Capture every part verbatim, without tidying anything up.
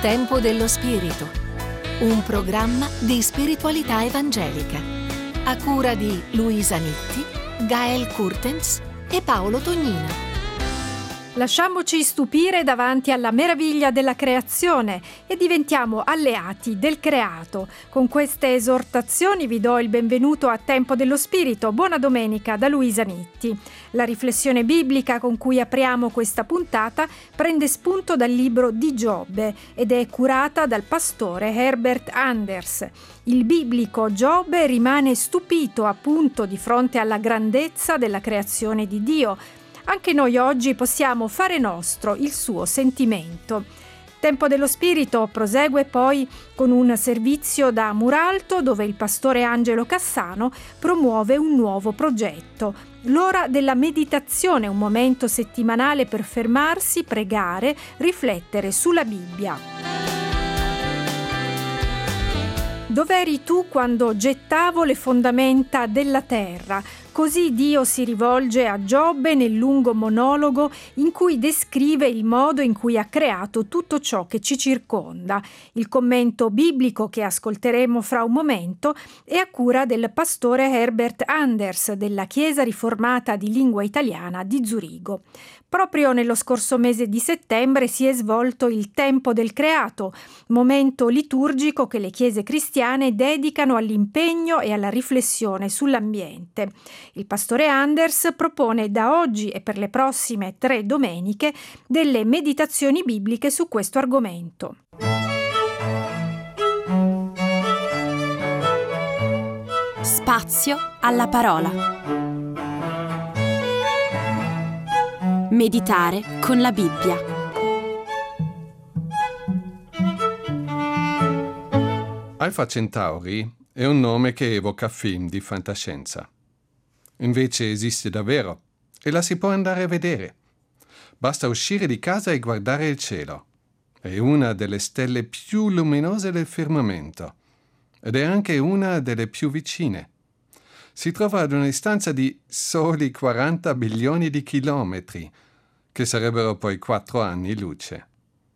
Tempo dello Spirito, un programma di spiritualità evangelica, a cura di Luisa Nitti, Gael Kurtens e Paolo Tognino. Lasciamoci stupire davanti alla meraviglia della creazione e diventiamo alleati del creato. Con queste esortazioni vi do il benvenuto a Tempo dello Spirito. Buona domenica da Luisa Nitti. La riflessione biblica con cui apriamo questa puntata prende spunto dal libro di Giobbe ed è curata dal pastore Herbert Anders. Il biblico Giobbe rimane stupito appunto di fronte alla grandezza della creazione di Dio. Anche noi oggi possiamo fare nostro il suo sentimento. Tempo dello Spirito prosegue poi con un servizio da Muralto dove il pastore Angelo Cassano promuove un nuovo progetto. L'ora della meditazione, un momento settimanale per fermarsi, pregare, riflettere sulla Bibbia. Dov'eri tu quando gettavo le fondamenta della terra? Così Dio si rivolge a Giobbe nel lungo monologo in cui descrive il modo in cui ha creato tutto ciò che ci circonda. Il commento biblico che ascolteremo fra un momento è a cura del pastore Herbert Anders della Chiesa Riformata di Lingua Italiana di Zurigo. Proprio nello scorso mese di settembre si è svolto il Tempo del Creato, momento liturgico che le chiese cristiane dedicano all'impegno e alla riflessione sull'ambiente. Il pastore Anders propone da oggi e per le prossime tre domeniche delle meditazioni bibliche su questo argomento. Spazio alla parola. Meditare con la Bibbia. Alpha Centauri è un nome che evoca film di fantascienza. Invece esiste davvero e la si può andare a vedere. Basta uscire di casa e guardare il cielo. È una delle stelle più luminose del firmamento ed è anche una delle più vicine. Si trova ad una distanza di soli quaranta bilioni di chilometri, che sarebbero poi quattro anni luce.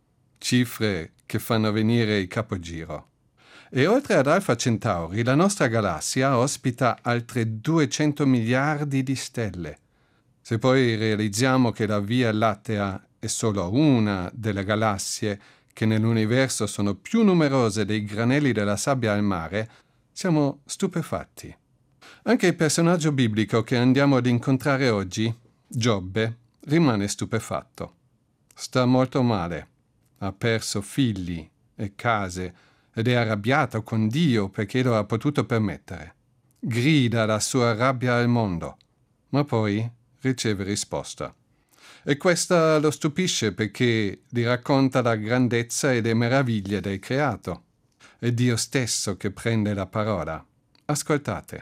Cifre che fanno venire il capogiro. E oltre ad Alpha Centauri, la nostra galassia ospita altre duecento miliardi di stelle. Se poi realizziamo che la Via Lattea è solo una delle galassie che nell'universo sono più numerose dei granelli della sabbia al mare, siamo stupefatti. Anche il personaggio biblico che andiamo ad incontrare oggi, Giobbe, rimane stupefatto. Sta molto male. Ha perso figli e case ed è arrabbiato con Dio perché lo ha potuto permettere. Grida la sua rabbia al mondo, ma poi riceve risposta. E questa lo stupisce perché gli racconta la grandezza e le meraviglie del creato. È Dio stesso che prende la parola. Ascoltate.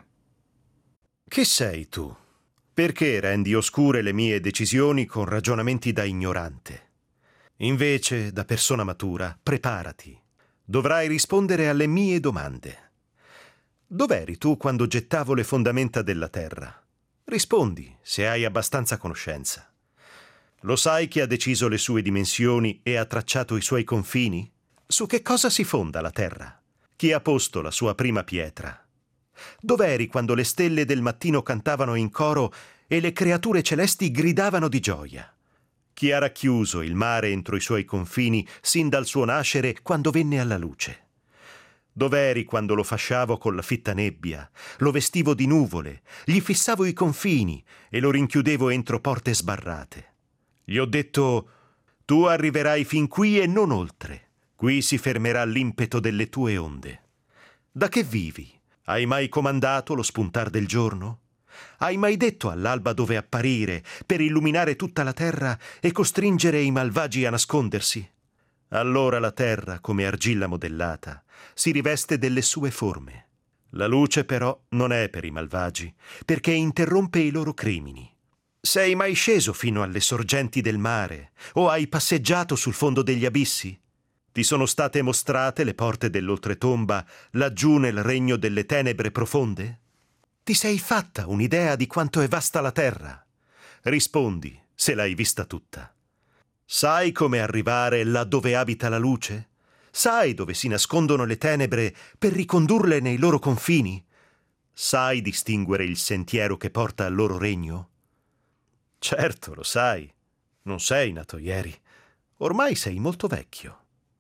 Chi sei tu? Perché rendi oscure le mie decisioni con ragionamenti da ignorante? Invece, da persona matura, preparati. Dovrai rispondere alle mie domande. Dov'eri tu quando gettavo le fondamenta della terra? Rispondi, se hai abbastanza conoscenza. Lo sai chi ha deciso le sue dimensioni e ha tracciato i suoi confini? Su che cosa si fonda la terra? Chi ha posto la sua prima pietra? Dov'eri quando le stelle del mattino cantavano in coro e le creature celesti gridavano di gioia? Chi ha racchiuso il mare entro i suoi confini sin dal suo nascere quando venne alla luce? Dov'eri quando lo fasciavo con la fitta nebbia, lo vestivo di nuvole, gli fissavo i confini e lo rinchiudevo entro porte sbarrate? Gli ho detto: tu arriverai fin qui e non oltre. Qui si fermerà l'impeto delle tue onde. Da che vivi? Hai mai comandato lo spuntar del giorno? Hai mai detto all'alba dove apparire per illuminare tutta la terra e costringere i malvagi a nascondersi? Allora la terra, come argilla modellata, si riveste delle sue forme. La luce però non è per i malvagi, perché interrompe i loro crimini. Sei mai sceso fino alle sorgenti del mare o hai passeggiato sul fondo degli abissi? Ti sono state mostrate le porte dell'oltretomba laggiù nel regno delle tenebre profonde? Ti sei fatta un'idea di quanto è vasta la terra? Rispondi, se l'hai vista tutta. Sai come arrivare là dove abita la luce? Sai dove si nascondono le tenebre per ricondurle nei loro confini? Sai distinguere il sentiero che porta al loro regno? Certo, lo sai. Non sei nato ieri. Ormai sei molto vecchio.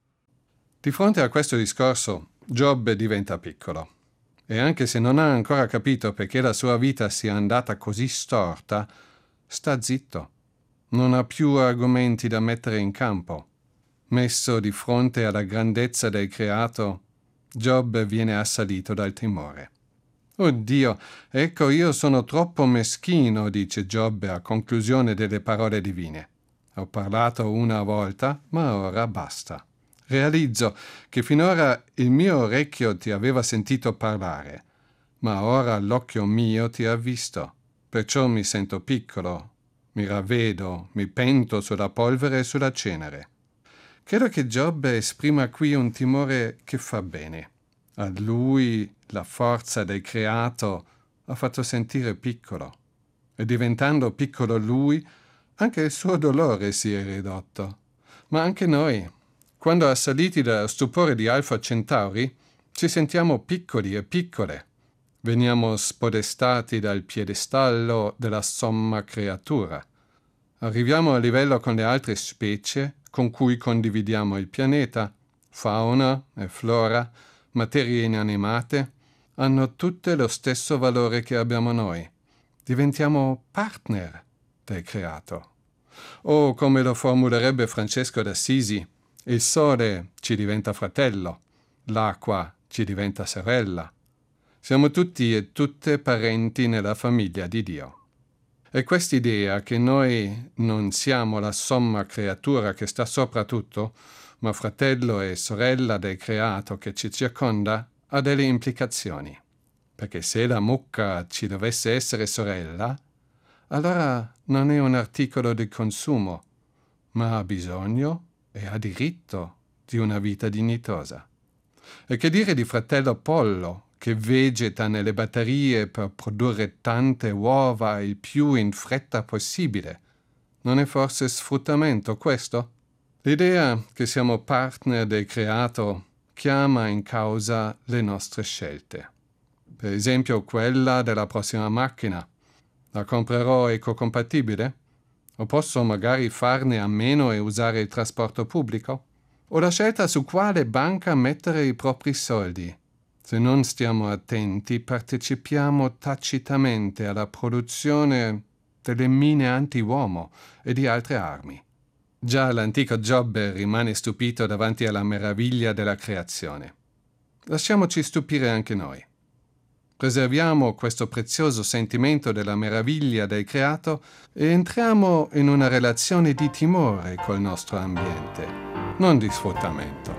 Di fronte a questo discorso, Giobbe diventa piccolo. E anche se non ha ancora capito perché la sua vita sia andata così storta, sta zitto. Non ha più argomenti da mettere in campo. Messo di fronte alla grandezza del creato, Giobbe viene assalito dal timore. Oh Dio, ecco io sono troppo meschino, dice Giobbe a conclusione delle parole divine. Ho parlato una volta, ma ora basta. Realizzo che finora il mio orecchio ti aveva sentito parlare, ma ora l'occhio mio ti ha visto. Perciò mi sento piccolo, mi ravvedo, mi pento sulla polvere e sulla cenere. Credo che Giobbe esprima qui un timore che fa bene. A lui la forza del creato ha fatto sentire piccolo. E diventando piccolo lui, anche il suo dolore si è ridotto. Ma anche noi, quando assaliti dallo stupore di Alfa Centauri, ci sentiamo piccoli e piccole. Veniamo spodestati dal piedestallo della somma creatura. Arriviamo a livello con le altre specie con cui condividiamo il pianeta. Fauna e flora, materie inanimate, hanno tutte lo stesso valore che abbiamo noi. Diventiamo partner del creato. O, come lo formulerebbe Francesco d'Assisi, il sole ci diventa fratello, l'acqua ci diventa sorella. Siamo tutti e tutte parenti nella famiglia di Dio. E quest'idea che noi non siamo la somma creatura che sta sopra tutto, ma fratello e sorella del creato che ci circonda, ha delle implicazioni. Perché se la mucca ci dovesse essere sorella, allora non è un articolo di consumo, ma ha bisogno e ha diritto di una vita dignitosa. E che dire di fratello pollo, che vegeta nelle batterie per produrre tante uova il più in fretta possibile? Non è forse sfruttamento questo? L'idea che siamo partner del creato chiama in causa le nostre scelte. Per esempio quella della prossima macchina. La comprerò ecocompatibile? O posso magari farne a meno e usare il trasporto pubblico? O la scelta su quale banca mettere i propri soldi? Se non stiamo attenti, partecipiamo tacitamente alla produzione delle mine anti-uomo e di altre armi. Già l'antico Giobbe rimane stupito davanti alla meraviglia della creazione. Lasciamoci stupire anche noi. Preserviamo questo prezioso sentimento della meraviglia del creato e entriamo in una relazione di timore col nostro ambiente, non di sfruttamento.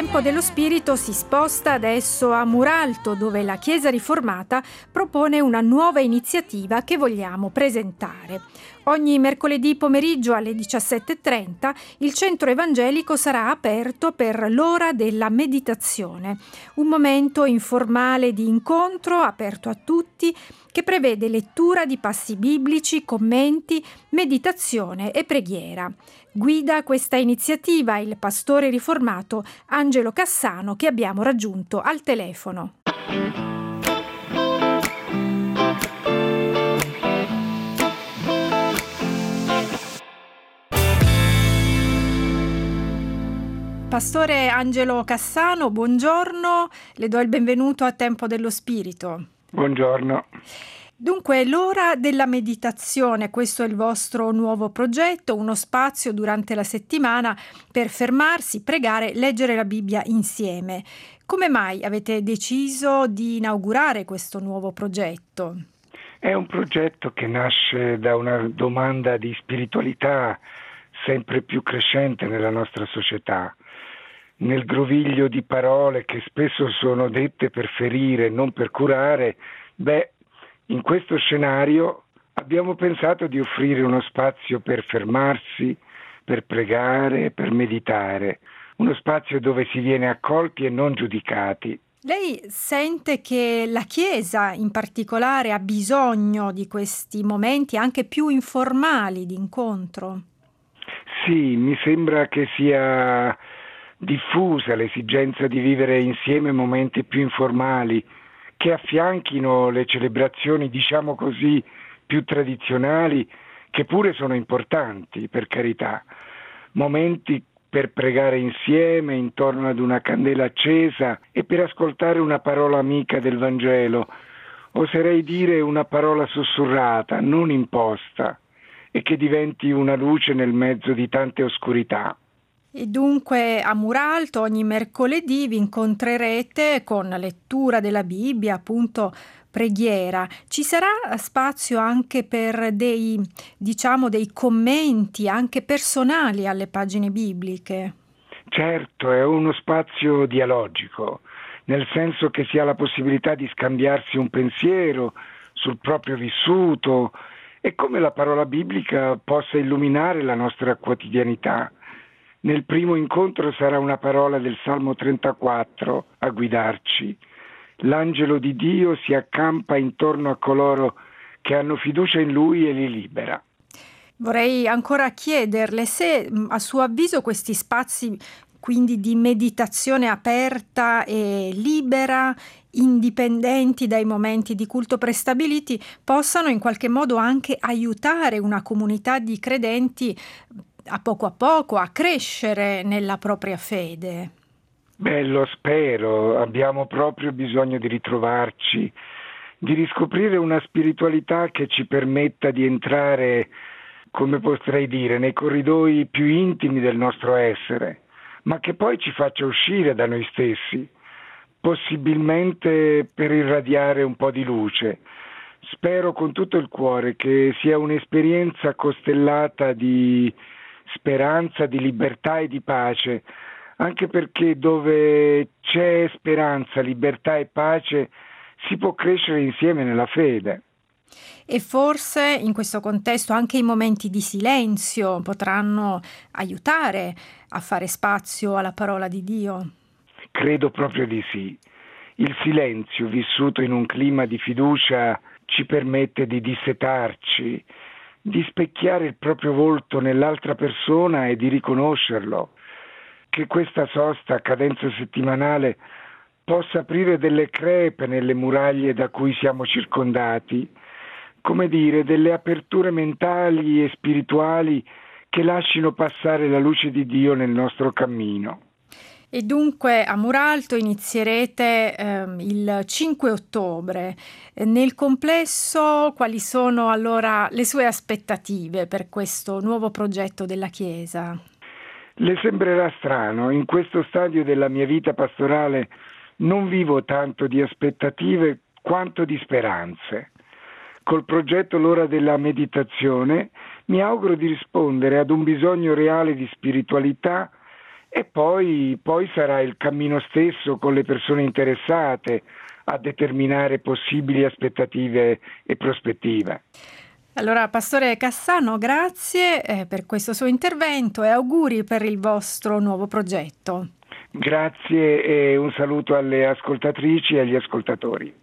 Tempo dello Spirito si sposta adesso a Muralto, dove la Chiesa Riformata propone una nuova iniziativa che vogliamo presentare. Ogni mercoledì pomeriggio alle diciassette e trenta il centro evangelico sarà aperto per l'ora della meditazione, un momento informale di incontro aperto a tutti che prevede lettura di passi biblici, commenti, meditazione e preghiera. Guida questa iniziativa il pastore riformato Angelo Cassano, che abbiamo raggiunto al telefono. Pastore Angelo Cassano, buongiorno, le do il benvenuto a Tempo dello Spirito. Buongiorno. Dunque, l'ora della meditazione, questo è il vostro nuovo progetto, uno spazio durante la settimana per fermarsi, pregare, leggere la Bibbia insieme. Come mai avete deciso di inaugurare questo nuovo progetto? È un progetto che nasce da una domanda di spiritualità sempre più crescente nella nostra società. Nel groviglio di parole che spesso sono dette per ferire, non per curare, beh, in questo scenario abbiamo pensato di offrire uno spazio per fermarsi, per pregare, per meditare, uno spazio dove si viene accolti e non giudicati. Lei sente che la Chiesa in particolare ha bisogno di questi momenti anche più informali di incontro? Sì, mi sembra che sia diffusa l'esigenza di vivere insieme momenti più informali, che affianchino le celebrazioni, diciamo così, più tradizionali, che pure sono importanti, per carità. Momenti per pregare insieme intorno ad una candela accesa e per ascoltare una parola amica del Vangelo, oserei dire una parola sussurrata, non imposta, e che diventi una luce nel mezzo di tante oscurità. E dunque a Muralto ogni mercoledì vi incontrerete con la lettura della Bibbia, appunto preghiera. Ci sarà spazio anche per dei, diciamo, dei commenti anche personali alle pagine bibliche? Certo, è uno spazio dialogico, nel senso che si ha la possibilità di scambiarsi un pensiero sul proprio vissuto e come la parola biblica possa illuminare la nostra quotidianità. Nel primo incontro sarà una parola del Salmo trentaquattro a guidarci. L'angelo di Dio si accampa intorno a coloro che hanno fiducia in Lui e li libera. Vorrei ancora chiederle se a suo avviso questi spazi quindi di meditazione aperta e libera, indipendenti dai momenti di culto prestabiliti, possano in qualche modo anche aiutare una comunità di credenti a poco a poco a crescere nella propria fede. Beh, lo spero, abbiamo proprio bisogno di ritrovarci, di riscoprire una spiritualità che ci permetta di entrare, come potrei dire, nei corridoi più intimi del nostro essere, ma che poi ci faccia uscire da noi stessi, possibilmente per irradiare un po' di luce. Spero con tutto il cuore che sia un'esperienza costellata di speranza, di libertà e di pace, anche perché dove c'è speranza, libertà e pace si può crescere insieme nella fede. E forse in questo contesto anche i momenti di silenzio potranno aiutare a fare spazio alla parola di Dio? Credo proprio di sì. Il silenzio vissuto in un clima di fiducia ci permette di dissetarci, di specchiare il proprio volto nell'altra persona e di riconoscerlo. Che questa sosta a cadenza settimanale possa aprire delle crepe nelle muraglie da cui siamo circondati, come dire, delle aperture mentali e spirituali che lascino passare la luce di Dio nel nostro cammino. E dunque a Muralto inizierete eh, il cinque ottobre. Nel complesso, quali sono allora le sue aspettative per questo nuovo progetto della Chiesa? Le sembrerà strano, in questo stadio della mia vita pastorale non vivo tanto di aspettative quanto di speranze. Col progetto L'ora della meditazione mi auguro di rispondere ad un bisogno reale di spiritualità e poi, poi sarà il cammino stesso con le persone interessate a determinare possibili aspettative e prospettive. Allora, Pastore Cassano, grazie eh, per questo suo intervento e auguri per il vostro nuovo progetto. Grazie e un saluto alle ascoltatrici e agli ascoltatori.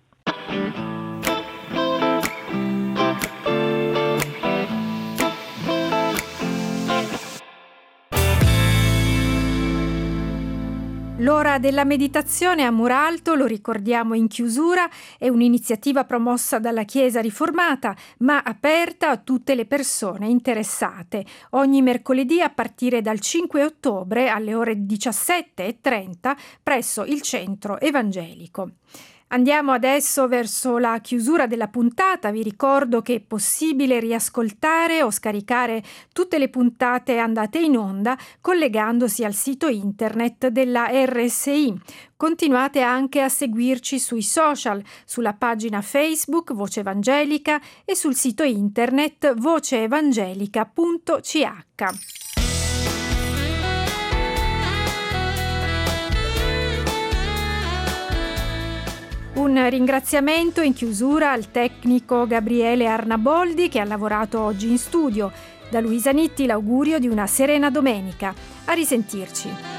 L'ora della meditazione a Muralto, lo ricordiamo in chiusura, è un'iniziativa promossa dalla Chiesa Riformata, ma aperta a tutte le persone interessate. Ogni mercoledì a partire dal cinque ottobre alle ore diciassette e trenta presso il Centro Evangelico. Andiamo adesso verso la chiusura della puntata. Vi ricordo che è possibile riascoltare o scaricare tutte le puntate andate in onda collegandosi al sito internet della R S I. Continuate anche a seguirci sui social, sulla pagina Facebook Voce Evangelica e sul sito internet voce evangelica punto c h. Un ringraziamento in chiusura al tecnico Gabriele Arnaboldi che ha lavorato oggi in studio. Da Luisa Nitti l'augurio di una serena domenica. A risentirci.